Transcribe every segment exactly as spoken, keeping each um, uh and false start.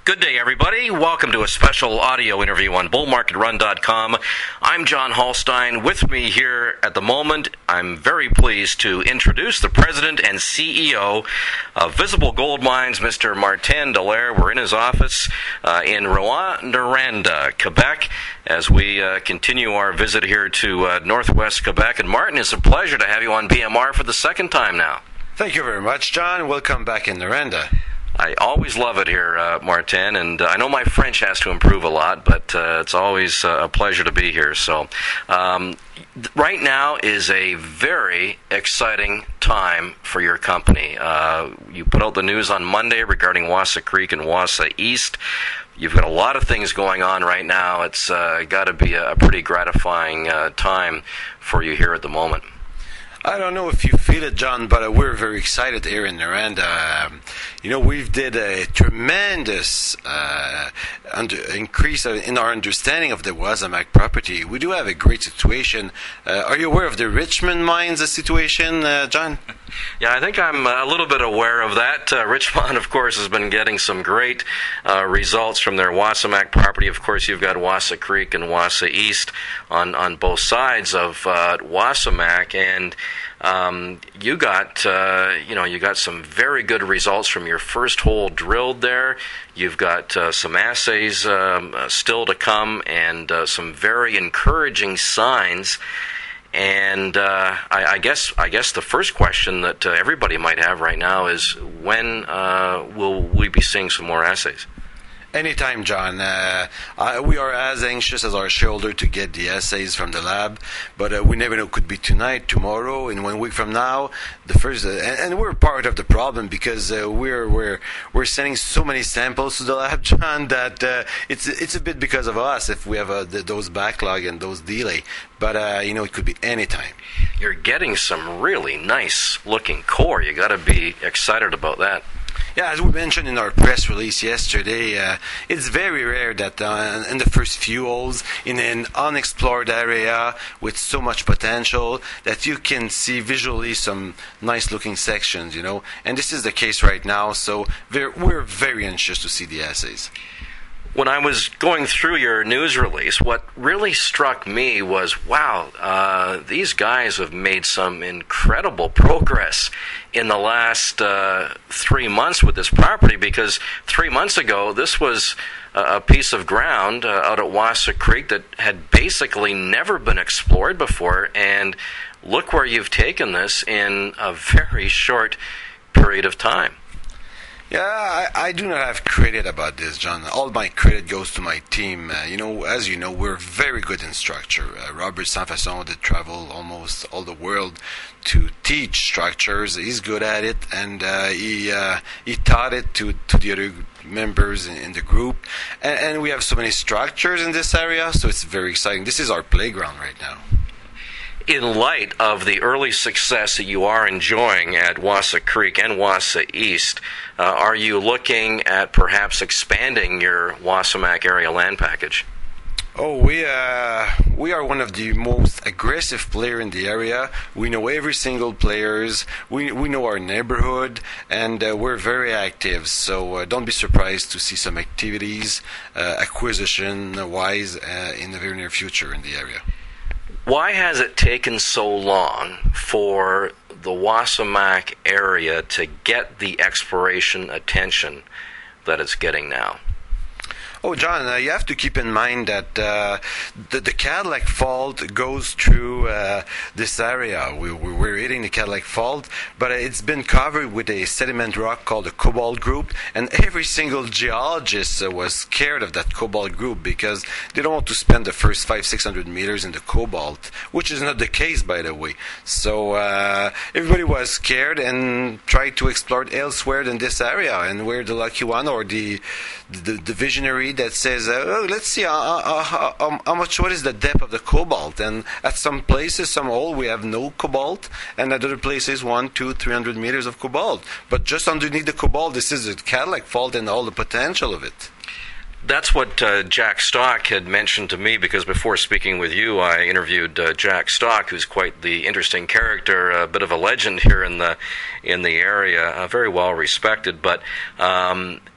Good day, everybody. Welcome to a special audio interview on bull market run dot com. I'm John Hallstein. With me here at the moment, I'm very pleased to introduce the president and C E O of Visible Gold Mines, Mister Martin Dallaire. We're in his office uh, in Rouyn-Noranda, Quebec, as we uh, continue our visit here to uh, northwest Quebec. And Martin, it's a pleasure to have you on B M R for the second time now. Thank you very much, John. Welcome back in Noranda. I always love it here, uh, Martin, and uh, I know my French has to improve a lot, but uh, it's always uh, a pleasure to be here. So, um, th- right now is a very exciting time for your company. Uh, you put out the news on Monday regarding Wassa Creek and Wassa East. You've got a lot of things going on right now. It's uh, got to be a pretty gratifying uh, time for you here at the moment. I don't know if you feel it, John, but uh, we're very excited here in Noranda. Um, you know, we've did a tremendous uh, under, increase in our understanding of the Wasamac property. We do have a great situation. Uh, are you aware of the Richmond Mines situation, uh, John? Yeah, I think I'm a little bit aware of that. Uh, Richmond, of course, has been getting some great uh, results from their Wasamac property. Of course, you've got Wassa Creek and Wassa East on, on both sides of uh, Wasamac, and um, you got uh, you know you got some very good results from your first hole drilled there. You've got uh, some assays um, uh, still to come, and uh, some very encouraging signs. And uh, I, I guess I guess the first question that uh, everybody might have right now is, when uh, will we be seeing some more assays? Anytime, John. Uh, I, we are as anxious as our shareholder to get the assays from the lab, but uh, we never know. It could be tonight, tomorrow, in one week from now. The first, uh, and, and we're part of the problem because uh, we're we're we're sending so many samples to the lab, John, that uh, it's it's a bit because of us if we have uh, the, those backlog and those delay. But uh, you know, it could be anytime. You're getting some really nice looking core. You got to be excited about that. Yeah, as we mentioned in our press release yesterday, uh, it's very rare that uh, in the first few holes in an unexplored area with so much potential that you can see visually some nice-looking sections, you know. And this is the case right now, so we're, we're very anxious to see the assays. When I was going through your news release, what really struck me was, wow, uh, these guys have made some incredible progress in the last uh, three months with this property, because three months ago, this was a piece of ground uh, out at Wassa Creek that had basically never been explored before, and look where you've taken this in a very short period of time. Yeah, I, I do not have credit about this, John. All my credit goes to my team. Uh, you know, as you know, we're very good in structure. Uh, Robert Sanfason did travel almost all the world to teach structures. He's good at it, and uh, he uh, he taught it to, to the other members in, in the group. And, and we have so many structures in this area, so it's very exciting. This is our playground right now. In light of the early success that you are enjoying at Wassa Creek and Wassa East, uh, are you looking at perhaps expanding your Wasamac area land package? Oh, we uh, we are one of the most aggressive player in the area. We know every single players. We we know our neighborhood, and uh, we're very active. So uh, don't be surprised to see some activities, uh, acquisition-wise, uh, in the very near future in the area. Why has it taken so long for the Wasamac area to get the exploration attention that it's getting now? Oh, John, uh, you have to keep in mind that uh, the, the Cadillac Fault goes through uh, this area. We, we, we're hitting the Cadillac Fault, but it's been covered with a sediment rock called the Cobalt Group, and every single geologist uh, was scared of that Cobalt Group because they don't want to spend the first five, six hundred meters in the Cobalt, which is not the case, by the way. So uh, everybody was scared and tried to explore elsewhere than this area, and we're the lucky one, or the the, the visionary that says, uh, oh, let's see uh, uh, how, um, how much, what is the depth of the cobalt? And at some places, some hole, we have no cobalt, and at other places, one, two, three hundred meters of cobalt. But just underneath the cobalt, this is the Cadillac Fault and all the potential of it. That's what uh, Jack Stock had mentioned to me, because before speaking with you, I interviewed uh, Jack Stock, who's quite the interesting character, a bit of a legend here in the in the area, uh, very well respected. But um,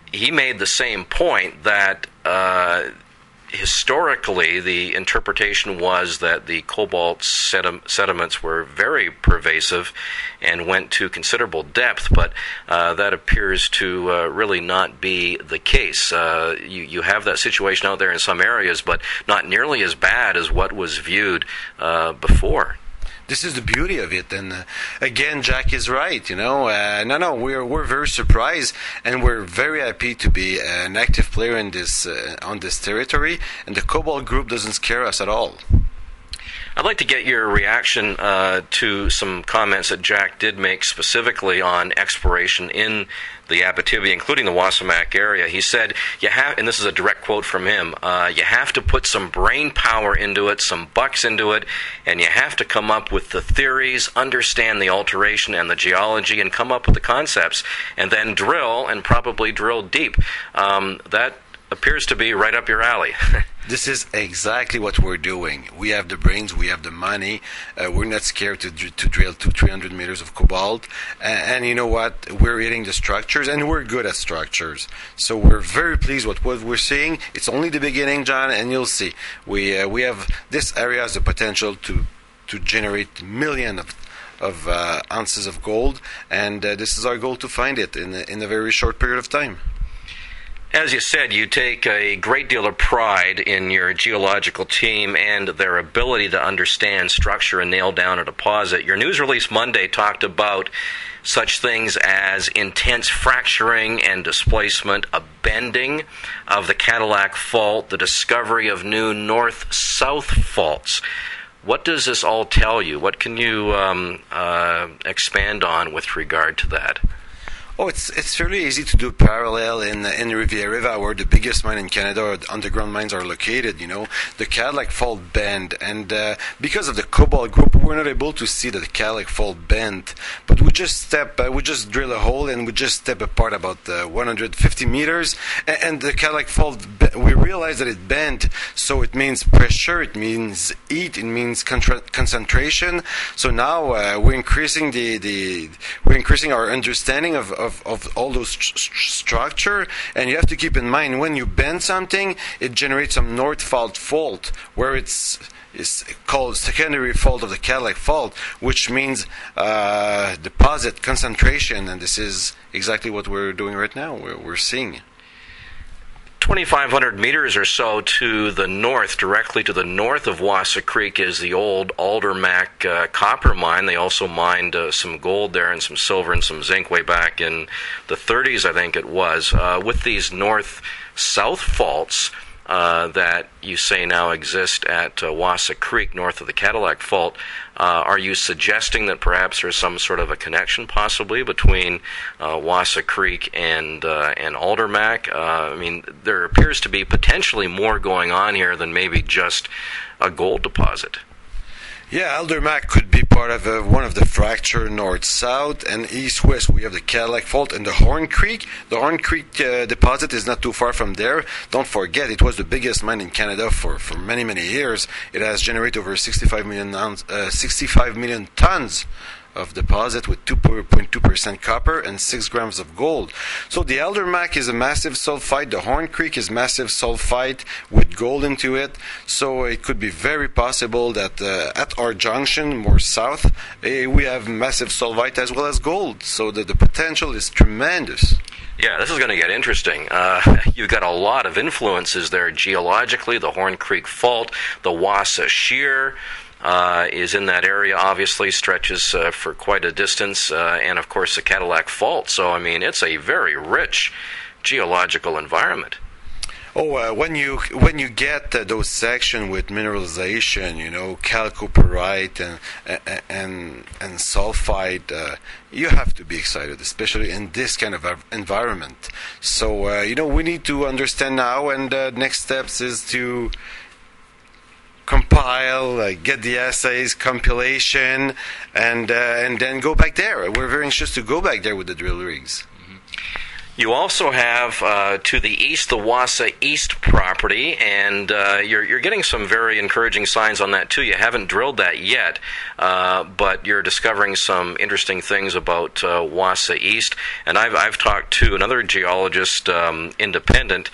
he made the same point that uh, historically the interpretation was that the cobalt sedim- sediments were very pervasive and went to considerable depth, but uh, that appears to uh, really not be the case. Uh, you, you have that situation out there in some areas, but not nearly as bad as what was viewed uh, before. This is the beauty of it, and uh, again, Jack is right. You know, uh, no, no, we're we're very surprised, and we're very happy to be an active player in this uh, on this territory. And the Cobalt Group doesn't scare us at all. I'd like to get your reaction uh, to some comments that Jack did make specifically on exploration in the Abitibi, including the Wasamac area. He said, "You have," and this is a direct quote from him, uh, "you have to put some brain power into it, some bucks into it, and you have to come up with the theories, understand the alteration and the geology, and come up with the concepts, and then drill, and probably drill deep." Um, that appears to be right up your alley. This is exactly what we're doing. We have the brains, we have the money. Uh, we're not scared to to drill to three hundred meters of cobalt. And, and you know what? We're hitting the structures, and we're good at structures. So we're very pleased with what we're seeing. It's only the beginning, John, and you'll see. We uh, we have this area has the potential to to generate millions of of uh, ounces of gold, and uh, this is our goal to find it in a, in a very short period of time. As you said, you take a great deal of pride in your geological team and their ability to understand structure and nail down a deposit. Your news release Monday talked about such things as intense fracturing and displacement, a bending of the Cadillac Fault, the discovery of new north-south faults. What does this all tell you? What can you um, uh, expand on with regard to that? Oh, it's it's fairly easy to do parallel in in Riviera, where the biggest mine in Canada, the underground mines, are located. You know, the Cadillac Fault bend, and uh, because of the Cobalt Group, we're not able to see the Cadillac Fault bend. But we just step, uh, we just drill a hole, and we just step apart about uh, one hundred fifty meters, and, and the Cadillac Fault, we realize that it bent. So it means pressure, it means heat, it means contra- concentration. So now uh, we're increasing the the we're increasing our understanding of, of Of, of all those st- structure, and you have to keep in mind when you bend something, it generates some north fault fault, where it's is called secondary fault of the Cadillac Fault, which means uh, deposit concentration, and this is exactly what we're doing right now. We're, we're seeing. twenty-five hundred meters or so to the north, directly to the north of Wassa Creek, is the old Aldermac uh, copper mine. They also mined uh, some gold there and some silver and some zinc way back in the thirties, I think it was. Uh, with these north-south faults uh, that you say now exist at uh, Wassa Creek, north of the Cadillac Fault, Uh, are you suggesting that perhaps there's some sort of a connection possibly between uh, Wassa Creek and uh, and Aldermac? Uh, I mean, there appears to be potentially more going on here than maybe just a gold deposit. Yeah, Aldermac could be part of uh, one of the fracture north-south and east-west. We have the Cadillac Fault and the Horn Creek. The Horn Creek uh, deposit is not too far from there. Don't forget, it was the biggest mine in Canada for, for many, many years. It has generated over sixty-five million, ounce, uh, sixty-five million tons of deposit with two point two percent copper and six grams of gold. So the Aldermac is a massive sulfide. The Horn Creek is massive sulfide with gold into it. So it could be very possible that uh, at our junction, more south, uh, we have massive sulfide as well as gold. So the, the potential is tremendous. Yeah, this is going to get interesting. Uh, you've got a lot of influences there geologically. The Horn Creek Fault, the Wassa Shear, Uh, is in that area, obviously, stretches uh, for quite a distance, uh, and of course the Cadillac Fault. So, I mean, it's a very rich geological environment. Oh, uh, when you when you get uh, those sections with mineralization, you know, chalcopyrite and and and sulfide, uh, you have to be excited, especially in this kind of environment. So, uh, you know, we need to understand now, and uh, next steps is to compile, uh, get the assays, compilation, and uh, and then go back there. We're very anxious to go back there with the drill rigs. You also have uh, to the east the Wassa East property, and uh, you're, you're getting some very encouraging signs on that too. You haven't drilled that yet, uh, but you're discovering some interesting things about uh, Wassa East. And I've, I've talked to another geologist, um, independent,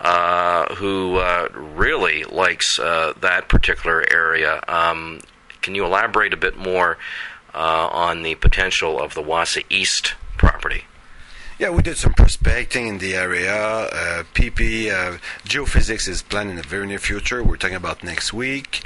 uh, who uh, really likes uh, that particular area. Um, can you elaborate a bit more uh, on the potential of the Wassa East property? Yeah, we did some prospecting in the area. Uh, P P, uh, geophysics is planned in the very near future. We're talking about next week.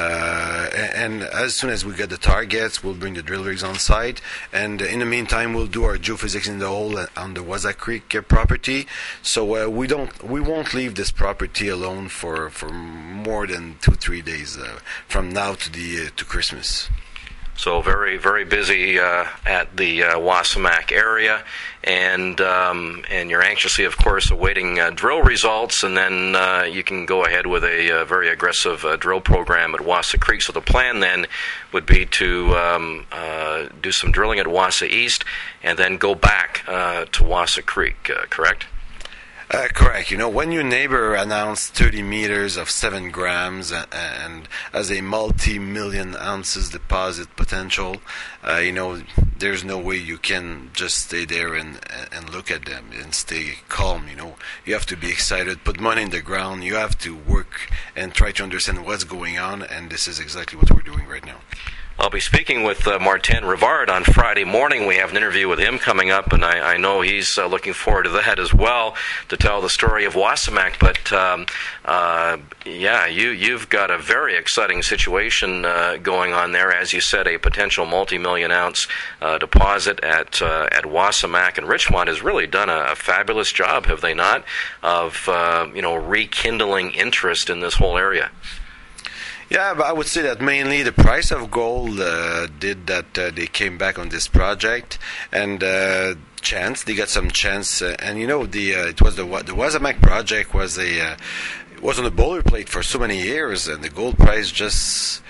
Uh, and, and as soon as we get the targets, we'll bring the drill rigs on site. And in the meantime, we'll do our geophysics in the hole on the Wassa Creek uh, property. So uh, we don't, we won't leave this property alone for, for more than two, three days uh, from now to the uh, to Christmas. So very, very busy uh, at the uh, Wasamac area, and um, and you're anxiously, of course, awaiting uh, drill results, and then uh, you can go ahead with a uh, very aggressive uh, drill program at Wassa Creek. So the plan then would be to um, uh, do some drilling at Wassa East, and then go back uh, to Wassa Creek, uh, correct? Uh, correct. You know, when your neighbor announced thirty meters of seven grams and, and as a multi-million ounces deposit potential, uh, you know, there's no way you can just stay there and and look at them and stay calm. You know, you have to be excited, put money in the ground. You have to work and try to understand what's going on, and this is exactly what we're doing right now. I'll be speaking with uh, Martin Rivard on Friday morning. We have an interview with him coming up, and I, I know he's uh, looking forward to that as well, to tell the story of Wasamac. But um, uh, yeah, you, you've got a very exciting situation uh, going on there. As you said, a potential multi-million ounce uh, deposit at uh, at Wasamac, and Richmont has really done a, a fabulous job, have they not, of uh, you know rekindling interest in this whole area. Yeah, but I would say that mainly the price of gold uh, did that uh, they came back on this project, and uh, chance they got some chance, uh, and you know the uh, it was the the Wasamac project was a uh, was on the boilerplate for so many years, and the gold price just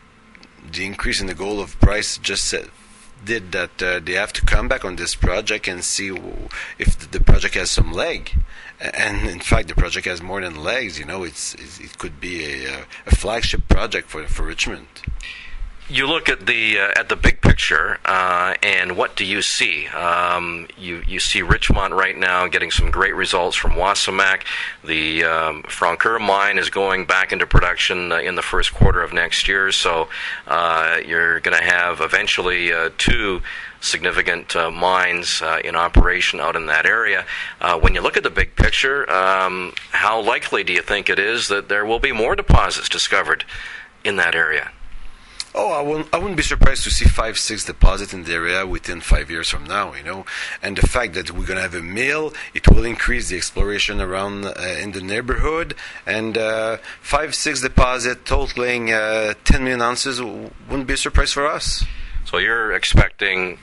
the increase in the gold of price just uh, did that uh, they have to come back on this project and see if the project has some leg. And in fact, the project has more than legs. You know, it's, it's it could be a, a flagship project for for Richmond. You look at the uh, at the big picture, uh, and what do you see? Um, you you see Richmont right now getting some great results from Wasamac. The um, Francoeur mine is going back into production uh, in the first quarter of next year. So uh, you're going to have eventually uh, two significant uh, mines uh, in operation out in that area. Uh, when you look at the big picture, um, how likely do you think it is that there will be more deposits discovered in that area? Oh, I wouldn't, I wouldn't be surprised to see five, six deposits in the area within five years from now, you know. And the fact that we're going to have a mill, it will increase the exploration around uh, in the neighborhood. And uh, five, six deposits totaling uh, ten million ounces wouldn't be a surprise for us. So you're expecting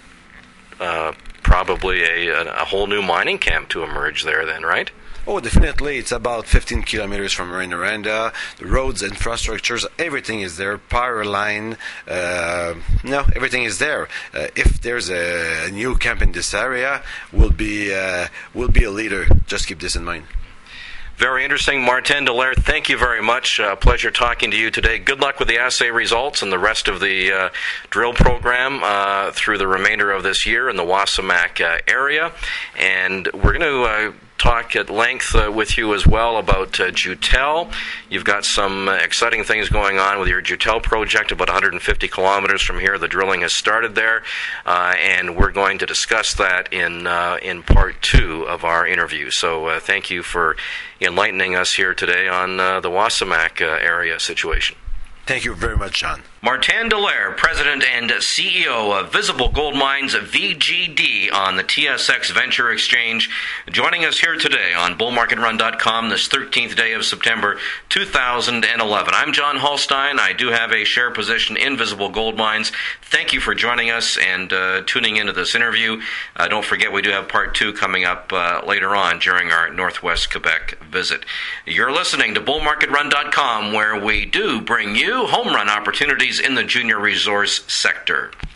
uh, probably a, a whole new mining camp to emerge there then, right? Oh, definitely. It's about fifteen kilometers from Rouyn-Noranda. The roads, infrastructures, everything is there. Power line, uh, no, everything is there. Uh, if there's a, a new camp in this area, we'll be uh, we'll be a leader. Just keep this in mind. Very interesting. Martin Dallaire, thank you very much. Uh, pleasure talking to you today. Good luck with the assay results and the rest of the uh, drill program uh, through the remainder of this year in the Wasamac uh, area. And we're going to uh, talk at length uh, with you as well about uh, Joutel. You've got some uh, exciting things going on with your Joutel project about one hundred fifty kilometers from here. The drilling has started there, uh, and we're going to discuss that in uh, in part two of our interview. So uh, thank you for enlightening us here today on uh, the Wasamac uh, area situation. Thank you very much, John. Martin Dallaire, President and C E O of Visible Gold Mines V G D on the T S X Venture Exchange, joining us here today on bull market run dot com this thirteenth day of September two thousand eleven. I'm John Holstein. I do have a share position in Visible Gold Mines. Thank you for joining us and uh, tuning into this interview. Uh, don't forget we do have part two coming up uh, later on during our Northwest Quebec visit. You're listening to bull market run dot com, where we do bring you home run opportunities in the junior resource sector.